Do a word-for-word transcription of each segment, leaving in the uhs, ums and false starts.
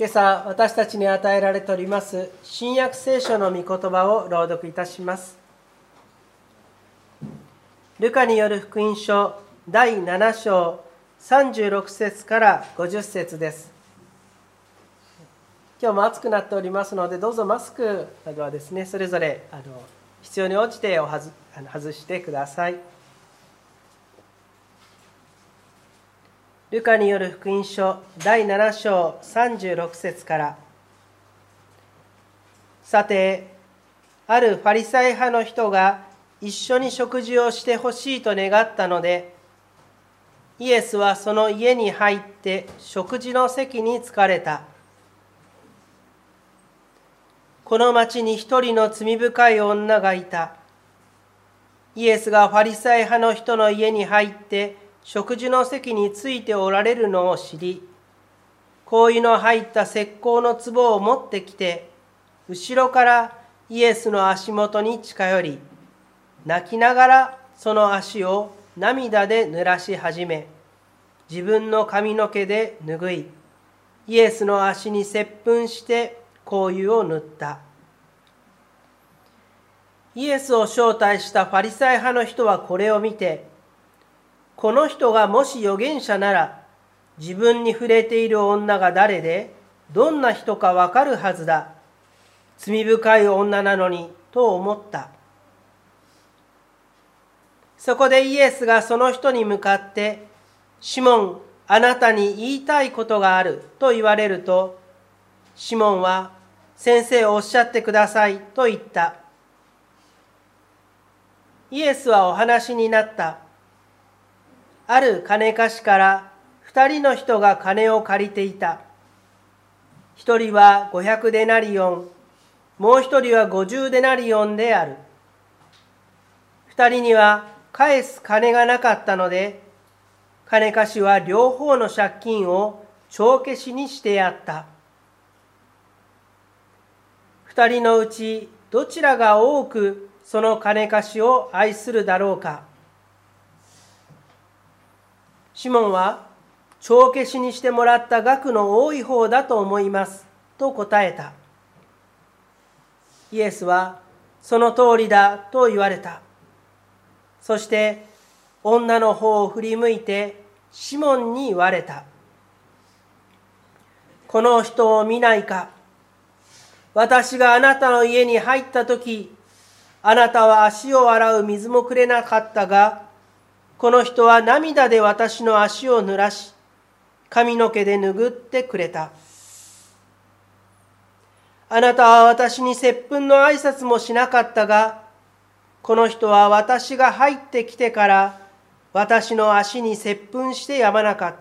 今朝私たちに与えられております新約聖書の御言葉を朗読いたします。ルカによる福音書だいなな章さんじゅうろく節からごじゅっ節です。今日も暑くなっておりますので、どうぞマスクなどはですね、それぞれあの必要に応じておはずあの外してください。ルカによる福音書だいなな章さんじゅうろく節から。さて、あるファリサイ派の人が一緒に食事をしてほしいと願ったので、イエスはその家に入って食事の席に着かれた。この町に一人の罪深い女がいた。イエスがファリサイ派の人の家に入って食事の席についておられるのを知り、香油の入った石膏の壺を持ってきて、後ろからイエスの足元に近寄り、泣きながらその足を涙で濡らし始め、自分の髪の毛で拭い、イエスの足に接吻して香油を塗った。イエスを招待したファリサイ派の人はこれを見て、この人がもし預言者なら、自分に触れている女が誰で、どんな人かわかるはずだ。罪深い女なのに、と思った。そこでイエスがその人に向かって、シモン、あなたに言いたいことがある、と言われると、シモンは、先生おっしゃってください、と言った。イエスはお話になった。ある金貸しから二人の人が金を借りていた。一人は五百デナリオン、もう一人は五十デナリオンである。二人には返す金がなかったので、金貸しは両方の借金を帳消しにしてやった。二人のうちどちらが多くその金貸しを愛するだろうか。シモンは、帳消しにしてもらった額の多い方だと思います、と答えた。イエスは、その通りだ、と言われた。そして、女の方を振り向いて、シモンに言われた。この人を見ないか。私があなたの家に入ったとき、あなたは足を洗う水もくれなかったが、この人は涙で私の足を濡らし、髪の毛で拭ってくれた。あなたは私に接吻の挨拶もしなかったが、この人は私が入ってきてから私の足に接吻してやまなかった。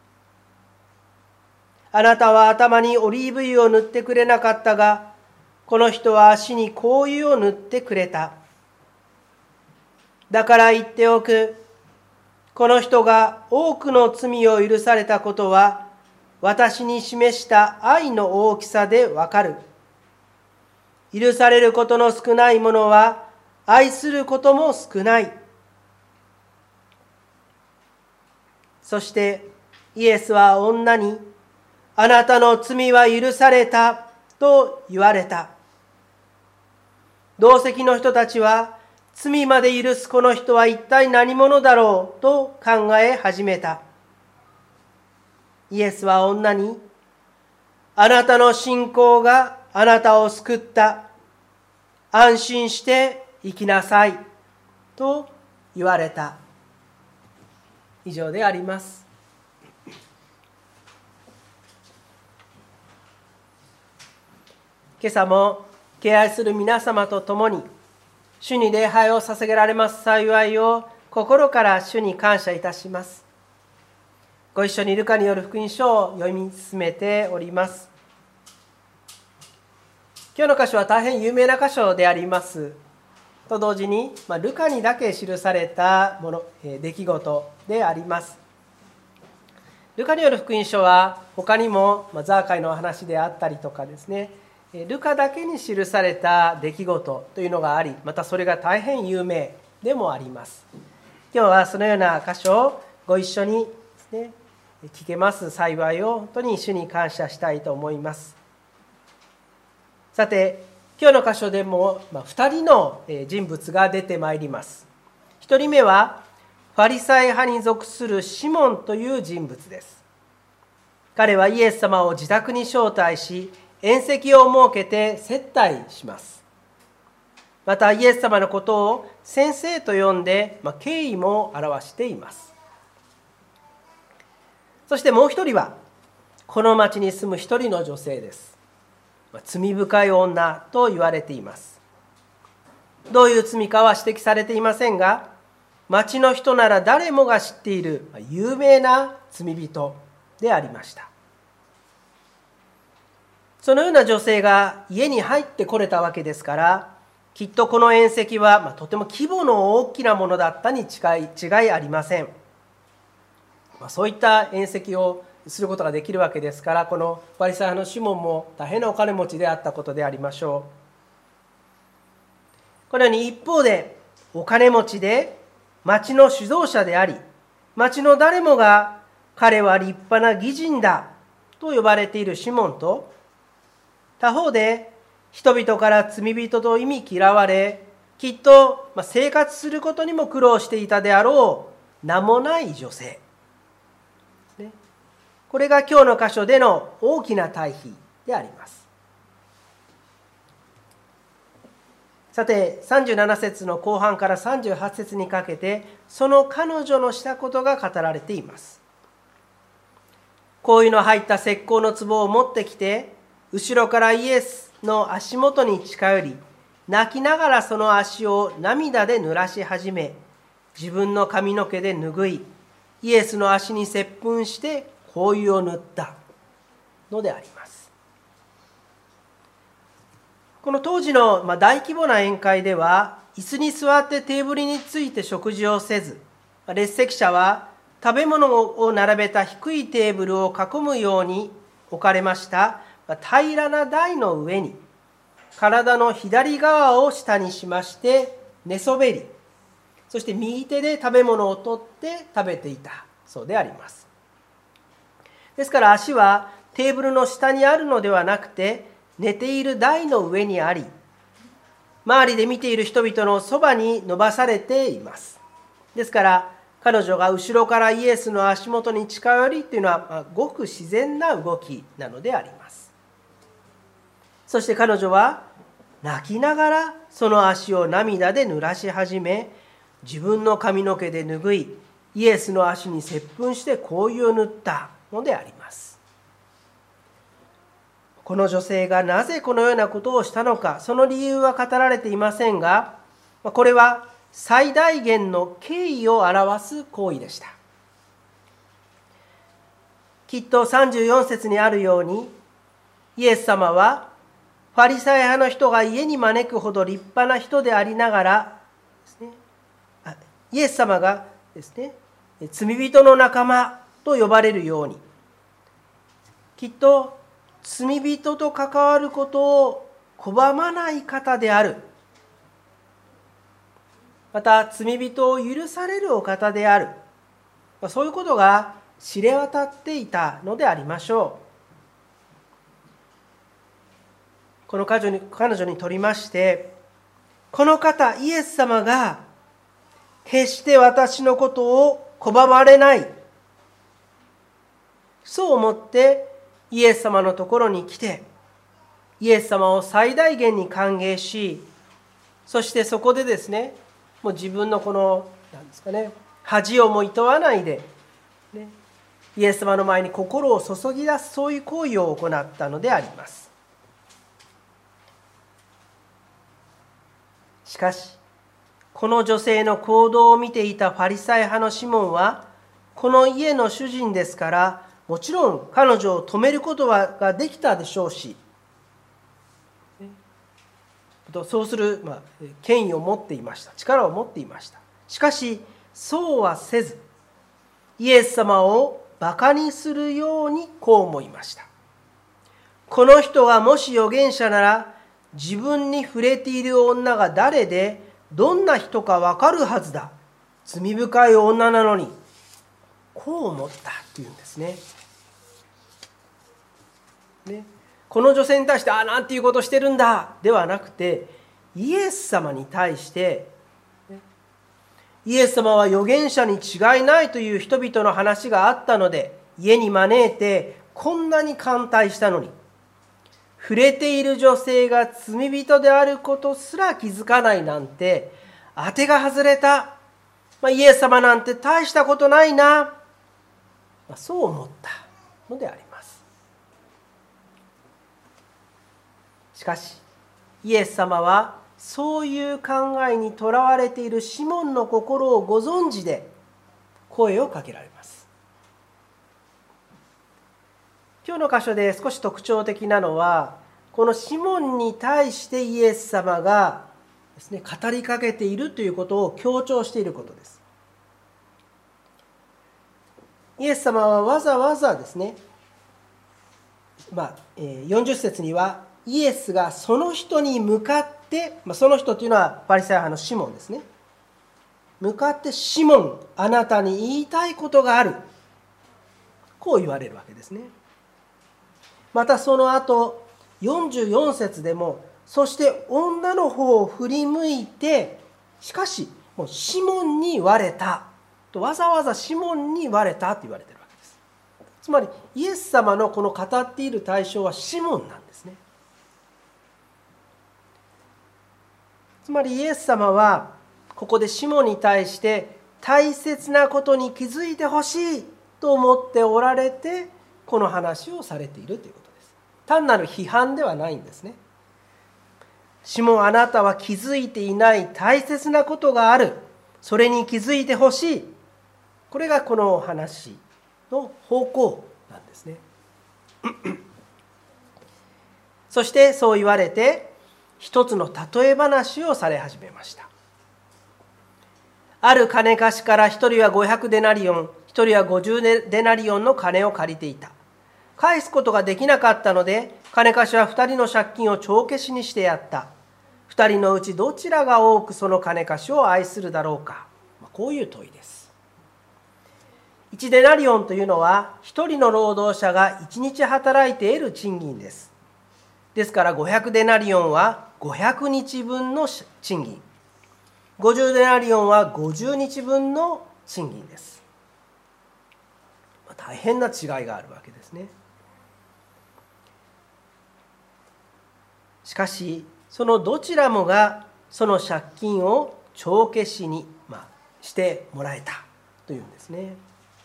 あなたは頭にオリーブ油を塗ってくれなかったが、この人は足に香油を塗ってくれた。だから言っておく。この人が多くの罪を許されたことは、私に示した愛の大きさでわかる。許されることの少ないものは、愛することも少ない。そしてイエスは女に、あなたの罪は許されたと言われた。同席の人たちは、罪まで許すこの人は一体何者だろうと考え始めた。イエスは女に、あなたの信仰があなたを救った。安心して生きなさい。と言われた。以上であります。今朝も敬愛する皆様と共に、主に礼拝を捧げられます幸いを心から主に感謝いたします。ご一緒にルカによる福音書を読み進めております。今日の箇所は大変有名な箇所でありますと同時に、まあ、ルカにだけ記されたもの、出来事であります。ルカによる福音書は他にも、まあ、ザーカイの話であったりとかですね、ルカだけに記された出来事というのがあり、またそれが大変有名でもあります。今日はそのような箇所をご一緒にですね、 聞けます幸いを本当に主に感謝したいと思います。さて、今日の箇所でもふたりの人物が出てまいります。ひとりめはファリサイ派に属するシモンという人物です。彼はイエス様を自宅に招待し、宴席を設けて接待します。またイエス様のことを先生と呼んで、まあ、敬意も表しています。そしてもう一人はこの町に住む一人の女性です。まあ、罪深い女と言われています。どういう罪かは指摘されていませんが、町の人なら誰もが知っている有名な罪人でありました。そのような女性が家に入ってこれたわけですから、きっとこの宴席は、まあ、とても規模の大きなものだったに違い、違いありません。まあ、そういった宴席をすることができるわけですから、このファリサイ派のシモンも大変なお金持ちであったことでありましょう。このように一方でお金持ちで町の指導者であり、町の誰もが彼は立派な義人だと呼ばれているシモンと、他方で人々から罪人と忌み嫌われ、きっと生活することにも苦労していたであろう名もない女性。これが今日の箇所での大きな対比であります。さて、さんじゅうなな節の後半からさんじゅうはち節にかけて、その彼女のしたことが語られています。香油の入った石膏の壺を持ってきて、後ろからイエスの足元に近寄り、泣きながらその足を涙で濡らし始め、自分の髪の毛で拭い、イエスの足に接吻して香油を塗ったのであります。この当時の大規模な宴会では、椅子に座ってテーブルについて食事をせず、列席者は食べ物を並べた低いテーブルを囲むように置かれました平らな台の上に、体の左側を下にしまして寝そべり、そして右手で食べ物を取って食べていたそうであります。ですから足はテーブルの下にあるのではなくて、寝ている台の上にあり、周りで見ている人々のそばに伸ばされています。ですから彼女が後ろからイエスの足元に近寄りというのはごく自然な動きなのであります。そして彼女は泣きながらその足を涙で濡らし始め、自分の髪の毛で拭い、イエスの足に接吻して香油を塗ったのであります。この女性がなぜこのようなことをしたのか、その理由は語られていませんが、これは最大限の敬意を表す行為でした。きっとさんじゅうよん節にあるように、イエス様はファリサイ派の人が家に招くほど立派な人でありながらですね、イエス様がですね、罪人の仲間と呼ばれるように、きっと罪人と関わることを拒まない方である、また罪人を許されるお方である、そういうことが知れ渡っていたのでありましょう。この彼女に、彼女にとりまして、この方イエス様が決して私のことを拒まれない、そう思ってイエス様のところに来て、イエス様を最大限に歓迎し、そしてそこでですね、もう自分のこの何ですかね、恥をもいとわないで、ね、イエス様の前に心を注ぎ出す、そういう行為を行ったのであります。しかし、この女性の行動を見ていたファリサイ派のシモンは、この家の主人ですから、もちろん彼女を止めることができたでしょうし、そうする、まあ、権威を持っていました。力を持っていました。しかし、そうはせず、イエス様をバカにするようにこう思いました。この人がもし預言者なら、自分に触れている女が誰で、どんな人かわかるはずだ。罪深い女なのに、こう思った。 というんですね。ね、この女性に対して、あ、なんていうことしてるんだではなくて、イエス様に対して、ね、イエス様は預言者に違いないという人々の話があったので、家に招いてこんなに歓待したのに、触れている女性が罪人であることすら気づかないなんて、当てが外れた。まあ、イエス様なんて大したことないな。まあ、そう思ったのであります。しかし、イエス様はそういう考えにとらわれているシモンの心をご存知で声をかけられます。今日の箇所で少し特徴的なのは、このシモンに対してイエス様がですね、語りかけているということを強調していることです。イエス様はわざわざですね、まあ、よんじゅっ節にはイエスがその人に向かって、まあ、その人というのはパリサイ派のシモンですね、向かってシモン、あなたに言いたいことがある、こう言われるわけですね。またその後よんじゅうよん節でも、そして女の方を振り向いて、しかしもうシモンに言われたと、わざわざシモンに言われたと言われているわけです。つまりイエス様のこの語っている対象はシモンなんですね。つまりイエス様はここでシモンに対して大切なことに気づいてほしいと思っておられて、この話をされているということです。単なる批判ではないんですね。シモン、あなたは気づいていない大切なことがある。それに気づいてほしい。これがこの話の方向なんですね。そしてそう言われて、一つの例え話をされ始めました。ある金貸しから一人はごひゃくデナリオン、一人はごじゅうデナリオンの金を借りていた。返すことができなかったので、金貸しは二人の借金を帳消しにしてやった。二人のうちどちらが多くその金貸しを愛するだろうか。こういう問いです。いちデナリオンというのは、一人の労働者が一日働いて得る賃金です。ですからごひゃくデナリオンはごひゃくにちぶんの賃金。ごじゅうデナリオンはごじゅうにちぶんの賃金です。大変な違いがあるわけですね。しかしそのどちらもがその借金を帳消しに、まあ、してもらえたというんですね。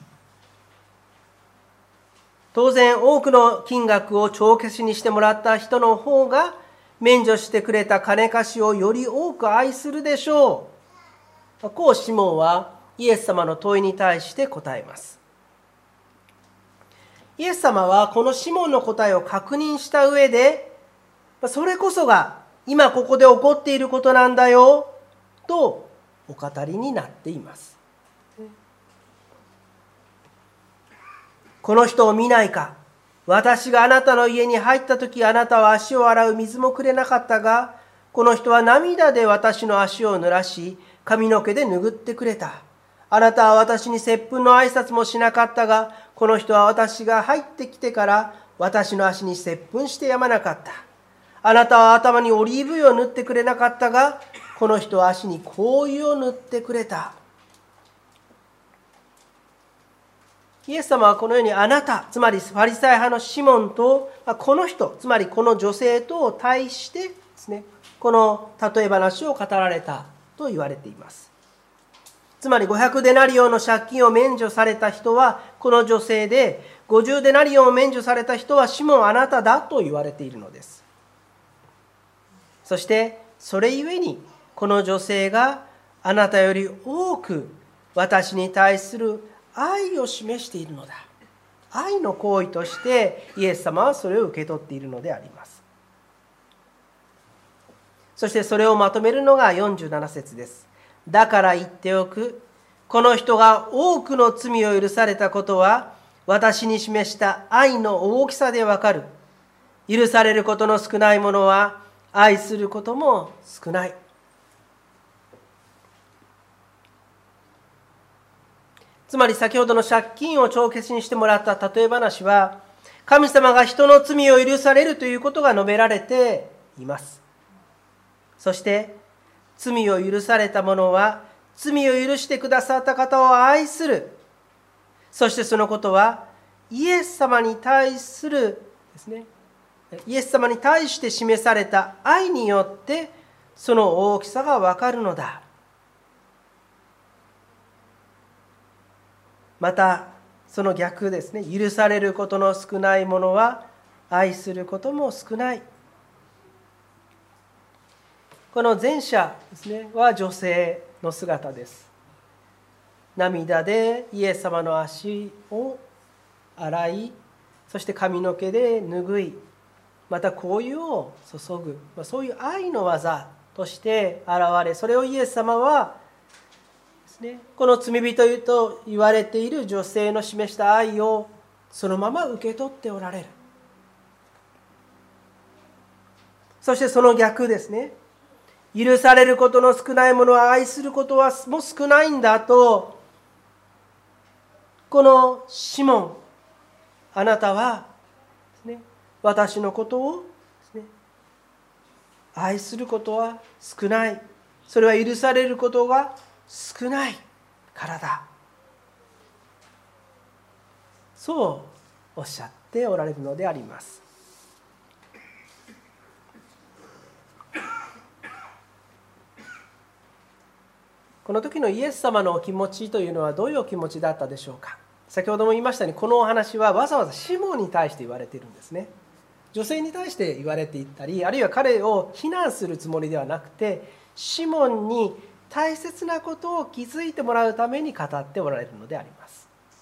当然多くの金額を帳消しにしてもらった人の方が免除してくれた金貸しをより多く愛するでしょう。こうシモンはイエス様の問いに対して答えます。イエス様はこのシモンの答えを確認した上で、それこそが今ここで起こっていることなんだよとお語りになっています。この人を見ないか。私があなたの家に入ったとき、あなたは足を洗う水もくれなかったが、この人は涙で私の足を濡らし、髪の毛で拭ってくれた。あなたは私に接吻の挨拶もしなかったが、この人は私が入ってきてから私の足に接吻してやまなかった。あなたは頭にオリーブ油を塗ってくれなかったが、この人は足に香油を塗ってくれた。イエス様はこのようにあなた、つまりファリサイ派のシモンと、この人、つまりこの女性とを対してですね、この例え話を語られたと言われています。つまりごひゃくデナリオンの借金を免除された人はこの女性で、ごじゅうデナリオンを免除された人はシモンあなただと言われているのです。そしてそれゆえにこの女性があなたより多く私に対する愛を示しているのだ。愛の行為としてイエス様はそれを受け取っているのであります。そしてそれをまとめるのがよんじゅうなな節です。だから言っておく。この人が多くの罪を許されたことは私に示した愛の大きさでわかる。許されることの少ないものは愛することも少ない。 つまり先ほどの借金を帳消しにしてもらった例え話は、神様が人の罪を許されるということが述べられています。そして罪を許された者は罪を許してくださった方を愛する。そしてそのことはイエス様に対するですね、イエス様に対して示された愛によってその大きさがわかるのだ。またその逆ですね、許されることの少ない者は愛することも少ない。この前者ですねは女性の姿です。涙でイエス様の足を洗い、そして髪の毛で拭い、また香油を注ぐ、そういう愛の技として現れ、それをイエス様はですね、この罪人と言われている女性の示した愛をそのまま受け取っておられる。そしてその逆ですね、許されることの少ないものは愛することはもう少ないんだと、このシモン、あなたはですね、私のことをですね、愛することは少ない、それは許されることが少ないからだ、そうおっしゃっておられるのであります。この時のイエス様のお気持ちというのはどういうお気持ちだったでしょうか。先ほども言いましたように、このお話はわざわざシモンに対して言われているんですね。女性に対して言われていったり、あるいは彼を非難するつもりではなくて、シモンに大切なことを気づいてもらうために語っておられるのであります。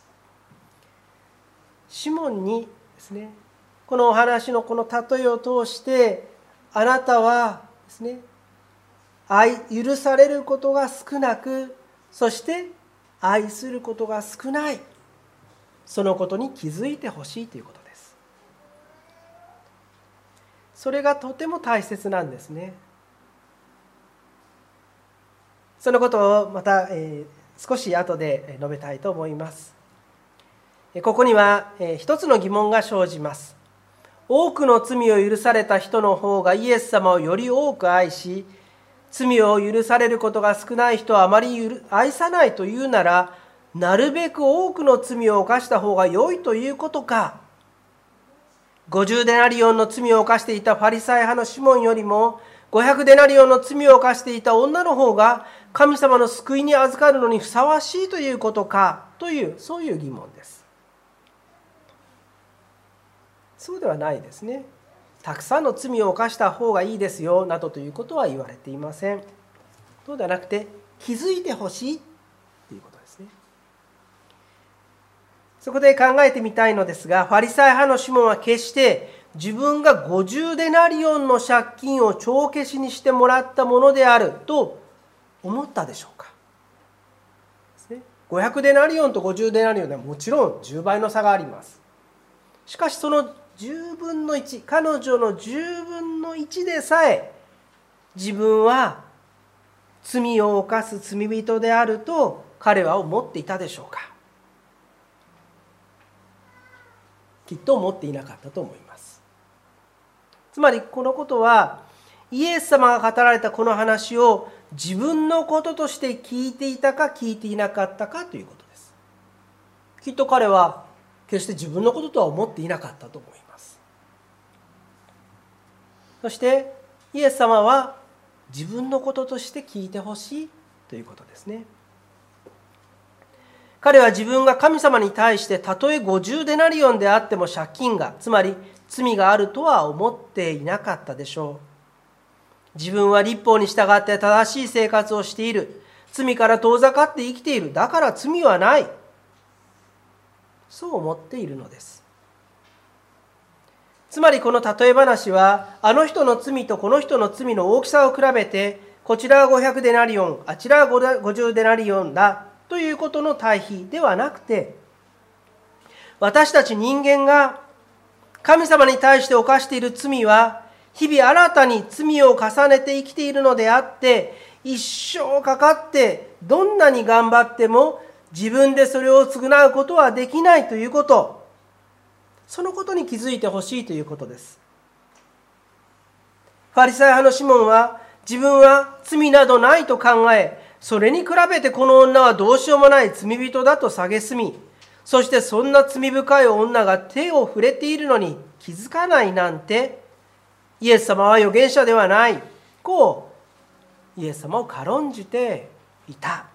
シモンにですね、このお話のこの例えを通して、あなたはですね、愛許されることが少なく、そして愛することが少ない、そのことに気づいてほしいということです。それがとても大切なんですね。そのことをまた、えー、少し後で述べたいと思います。ここには、えー、一つの疑問が生じます。多くの罪を許された人の方がイエス様をより多く愛し、罪を許されることが少ない人はあまり愛さないというなら、なるべく多くの罪を犯した方が良いということか。ごじゅうデナリオンの罪を犯していたファリサイ派のシモンよりも、ごひゃくデナリオンの罪を犯していた女の方が神様の救いに預かるのにふさわしいということかという、そういう疑問です。そうではないですね。たくさんの罪を犯した方がいいですよなどということは言われていません。そうではなくて、気づいてほしいということですね。そこで考えてみたいのですが、ファリサイ派のシモンは決して自分がごじゅうデナリオンの借金を帳消しにしてもらったものであると思ったでしょうか。ごひゃくデナリオンとごじゅうデナリオンではもちろんじゅうばいの差があります。しかしそのじゅうぶんのいち、彼女のじゅうぶんのいちでさえ自分は罪を犯す罪人であると彼は思っていたでしょうか。きっと思っていなかったと思います。つまりこのことは、イエス様が語られたこの話を自分のこととして聞いていたか聞いていなかったかということです。きっと彼は決して自分のこととは思っていなかったと思います。そしてイエス様は自分のこととして聞いてほしいということですね。彼は自分が神様に対してたとえごじゅうデナリオンであっても借金が、つまり罪があるとは思っていなかったでしょう。自分は律法に従って正しい生活をしている。罪から遠ざかって生きている。だから罪はない。そう思っているのです。つまりこの例え話は、あの人の罪とこの人の罪の大きさを比べて、こちらはごひゃくデナリオン、あちらはごじゅうデナリオンだということの対比ではなくて、私たち人間が神様に対して犯している罪は、日々新たに罪を重ねて生きているのであって、一生かかってどんなに頑張っても自分でそれを償うことはできないということ、そのことに気づいてほしいということです。ファリサイ派のシモンは自分は罪などないと考え、それに比べてこの女はどうしようもない罪人だと蔑み、そしてそんな罪深い女が手を触れているのに気づかないなんて、イエス様は預言者ではない、こうイエス様を軽んじていた。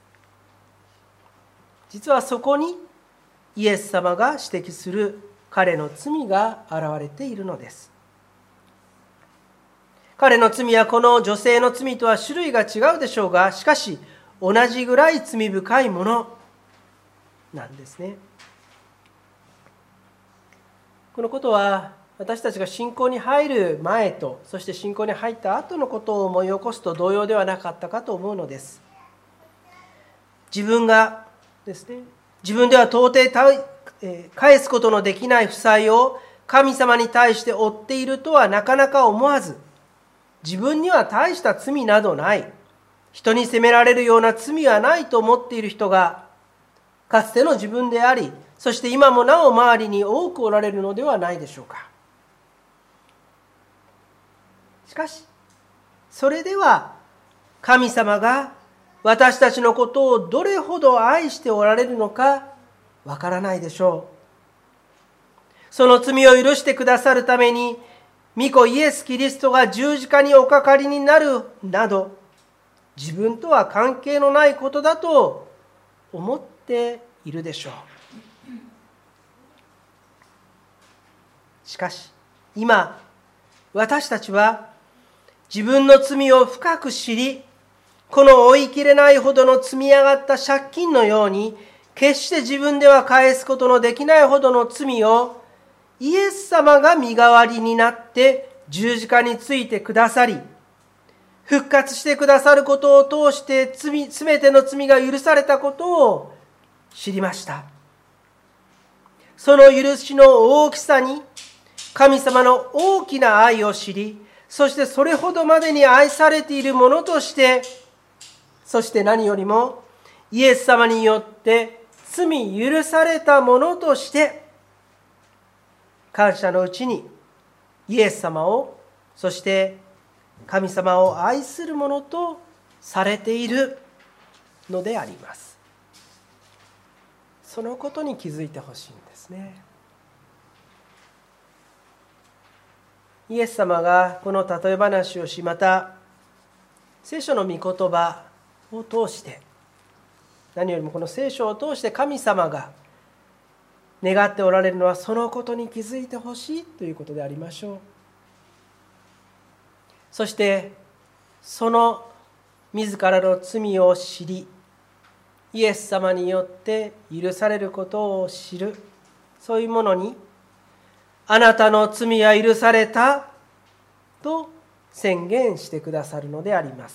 実はそこにイエス様が指摘する彼の罪が現れているのです。彼の罪はこの女性の罪とは種類が違うでしょうが、しかし同じぐらい罪深いものなんですね。このことは私たちが信仰に入る前と、そして信仰に入った後のことを思い起こすと同様ではなかったかと思うのです。自分がですね、自分では到底返すことのできない負債を神様に対して負っているとはなかなか思わず、自分には大した罪などない、人に責められるような罪はないと思っている人が、かつての自分であり、そして今もなお周りに多くおられるのではないでしょうか。しかし、それでは神様が私たちのことをどれほど愛しておられるのかわからないでしょう。その罪を許してくださるために、御子イエス・キリストが十字架におかかりになるなど、自分とは関係のないことだと思っているでしょう。しかし、今、私たちは自分の罪を深く知り、この追いきれないほどの積み上がった借金のように、決して自分では返すことのできないほどの罪を、イエス様が身代わりになって十字架についてくださり、復活してくださることを通して罪、すべての罪が許されたことを知りました。その許しの大きさに、神様の大きな愛を知り、そしてそれほどまでに愛されているものとして、そして何よりもイエス様によって罪許されたものとして、感謝のうちにイエス様を、そして神様を愛するものとされているのであります。そのことに気づいてほしいんですね。イエス様がこの例え話をし、また聖書の御言葉を通して、何よりもこの聖書を通して神様が願っておられるのは、そのことに気づいてほしいということでありましょう。そしてその自らの罪を知り、イエス様によって許されることを知る、そういうものに、あなたの罪は許されたと宣言してくださるのであります。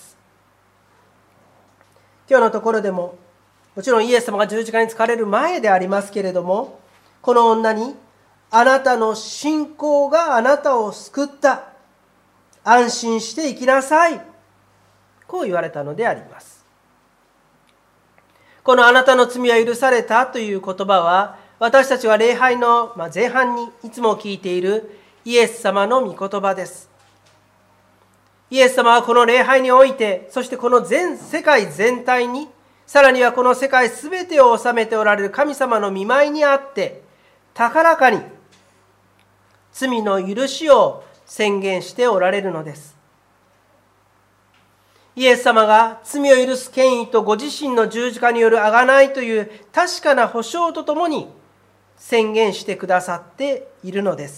今日のところでも、もちろんイエス様が十字架につかれる前でありますけれども、この女に、あなたの信仰があなたを救った、安心して生きなさい、こう言われたのであります。このあなたの罪は許されたという言葉は、私たちは礼拝の前半にいつも聞いているイエス様の御言葉です。イエス様はこの礼拝において、そしてこの全世界全体に、さらにはこの世界すべてを治めておられる神様の御前にあって、高らかに罪の許しを宣言しておられるのです。イエス様が罪を許す権威とご自身の十字架による贖いという確かな保証とともに宣言してくださっているのです。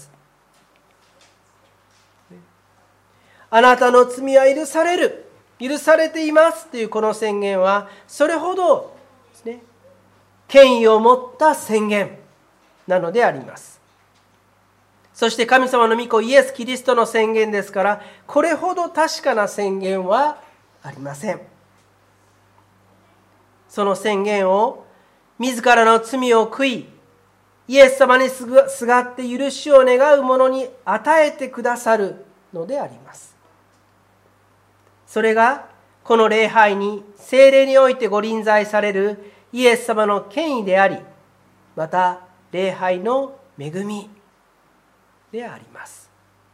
あなたの罪は許される、許されていますというこの宣言は、それほどですね、権威を持った宣言なのであります。そして神様の御子イエス・キリストの宣言ですから、これほど確かな宣言はありません。その宣言を自らの罪を悔い、イエス様にすがって許しを願う者に与えてくださるのであります。それがこの礼拝に聖霊においてご臨在されるイエス様の権威であり、また礼拝の恵みであります。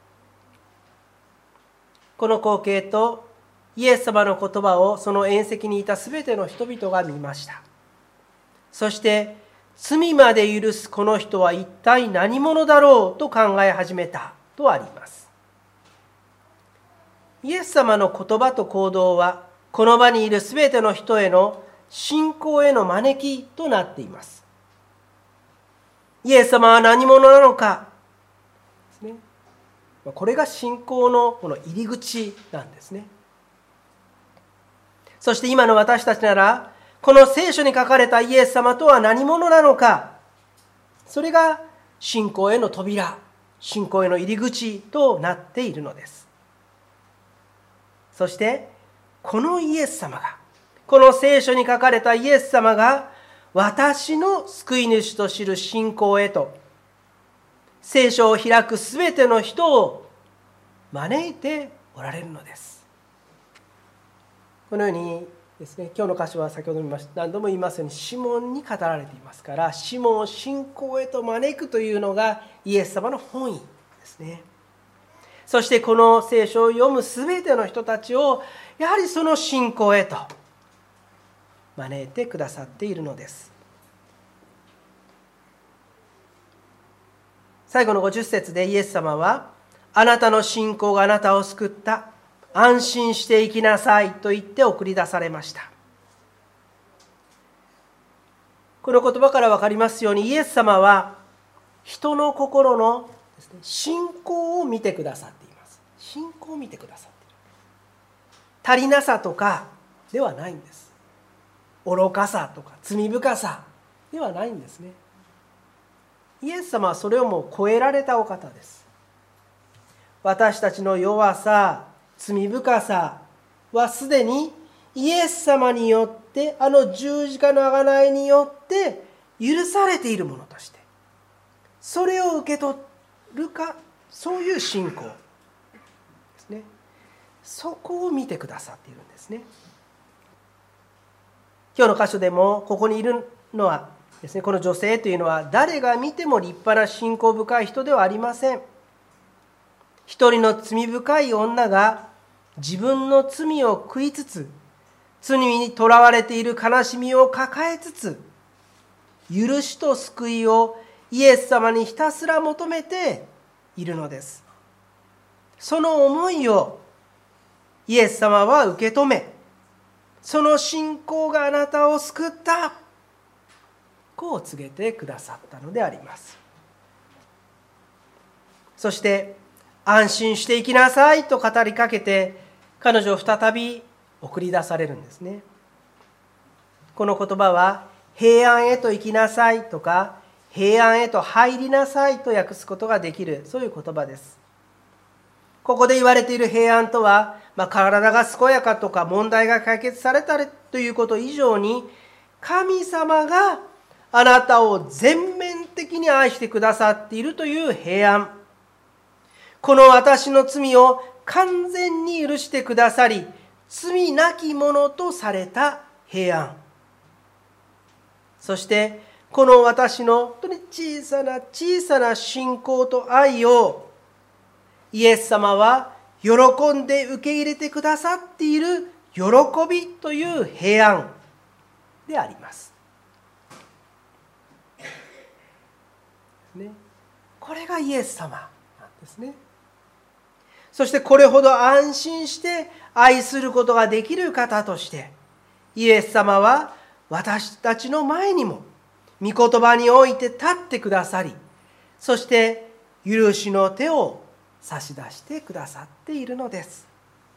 この光景とイエス様の言葉をその宴席にいたすべての人々が見ました。そして罪まで許すこの人は一体何者だろうと考え始めたとあります。イエス様の言葉と行動はこの場にいるすべての人への信仰への招きとなっています。イエス様は何者なのかですね。これが信仰のこの入り口なんですね。そして今の私たちなら、この聖書に書かれたイエス様とは何者なのか、それが信仰への扉、信仰への入り口となっているのです。そしてこのイエス様が、この聖書に書かれたイエス様が私の救い主と知る信仰へと、聖書を開くすべての人を招いておられるのです。このようにですね、今日の箇所は先ほど見ました、何度も言いますようにシモンに語られていますから、シモンを信仰へと招くというのがイエス様の本意ですね。そしてこの聖書を読むすべての人たちをやはりその信仰へと招いてくださっているのです。最後のごじゅっ節でイエス様は、あなたの信仰があなたを救った、安心して生きなさいと言って送り出されました。この言葉から分かりますように、イエス様は人の心の信仰を見てくださっています。信仰を見てくださっている。足りなさとかではないんです。愚かさとか罪深さではないんですね。イエス様はそれをもう超えられたお方です。私たちの弱さ、罪深さはすでにイエス様によって、あの十字架の贖いによって許されているものとして、それを受け取るか、そういう信仰ですね。そこを見てくださっているんですね。今日の箇所でもここにいるのはですね、この女性というのは誰が見ても立派な信仰深い人ではありません。一人の罪深い女が自分の罪を悔いつつ、罪にとらわれている悲しみを抱えつつ、許しと救いをイエス様にひたすら求めているのです。その思いをイエス様は受け止め、その信仰があなたを救った、こう告げてくださったのであります。そして安心して生きなさいと語りかけて、彼女を再び送り出されるんですね。この言葉は平安へと生きなさいとか平安へと入りなさいと訳すことができる、そういう言葉です。ここで言われている平安とは、まあ、体が健やかとか問題が解決されたということ以上に、神様があなたを全面的に愛してくださっているという平安、この私の罪を完全に許してくださり、罪なきものとされた平安、そしてこの私の本当に小さな小さな信仰と愛をイエス様は喜んで受け入れてくださっている喜びという平安であります。ね、これがイエス様なんですね。そしてこれほど安心して愛することができる方として、イエス様は私たちの前にも御言葉において立ってくださり、そして許しの手を差し出してくださっているのです。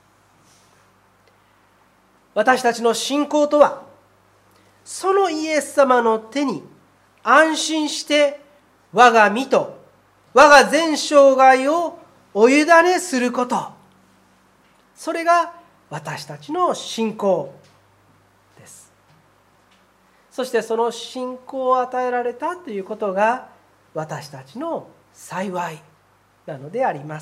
私たちの信仰とは、そのイエス様の手に安心して我が身と我が全生涯をお委ねすること、それが私たちの信仰です。そしてその信仰を与えられたということが私たちの幸いなのであります。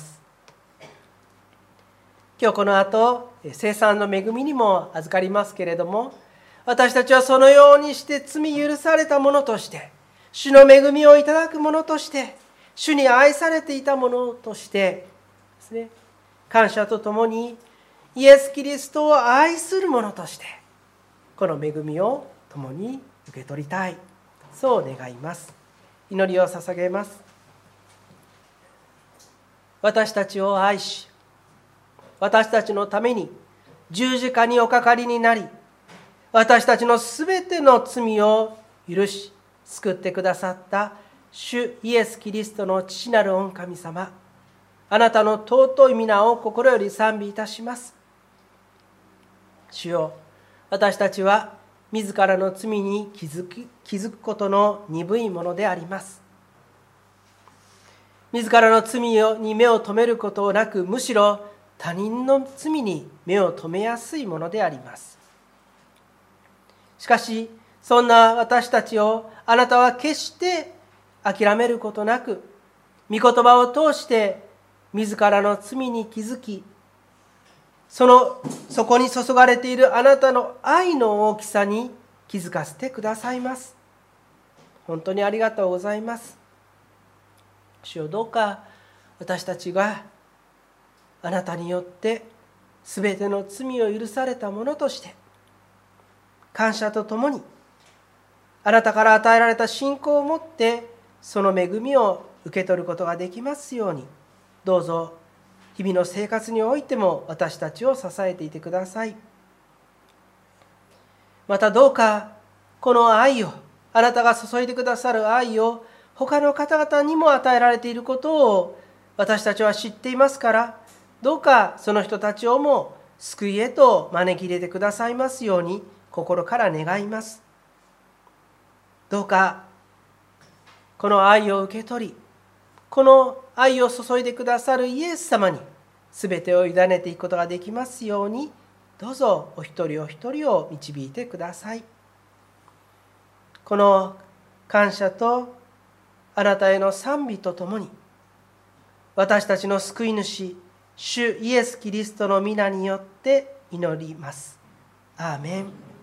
今日この後、聖餐の恵みにも預かりますけれども、 私たちはそのようにして罪許されたものとして、主の恵みをいただくものとして、主に愛されていたものとしてですね、感謝とともにイエス・キリストを愛するものとして、この恵みを共に受け取りたい、そう願います。祈りを捧げます。私たちを愛し、私たちのために十字架におかかりになり、私たちのすべての罪を許し救ってくださった主イエス・キリストの父なる御神様、あなたの尊い皆を心より賛美いたします。主よ、私たちは自らの罪に気づき、気づくことの鈍いものであります。自らの罪に目を留めることなく、むしろ他人の罪に目を留めやすいものであります。しかし、そんな私たちをあなたは決して諦めることなく、御言葉を通して自らの罪に気づき、そのそこに注がれているあなたの愛の大きさに気づかせてくださいます。本当にありがとうございます。主よ、どうか私たちがあなたによってすべての罪を許されたものとして、感謝とともにあなたから与えられた信仰を持ってその恵みを受け取ることができますように、どうぞ日々の生活においても私たちを支えていてください。またどうかこの愛を、あなたが注いでくださる愛を他の方々にも与えられていることを私たちは知っていますから、どうかその人たちをも救いへと招き入れてくださいますように心から願います。どうかこの愛を受け取り、この愛を注いでくださるイエス様に全てを委ねていくことができますように、どうぞお一人お一人を導いてください。この感謝とあなたへの賛美とともに、私たちの救い主、主イエス・キリストの皆によって祈ります。アーメン。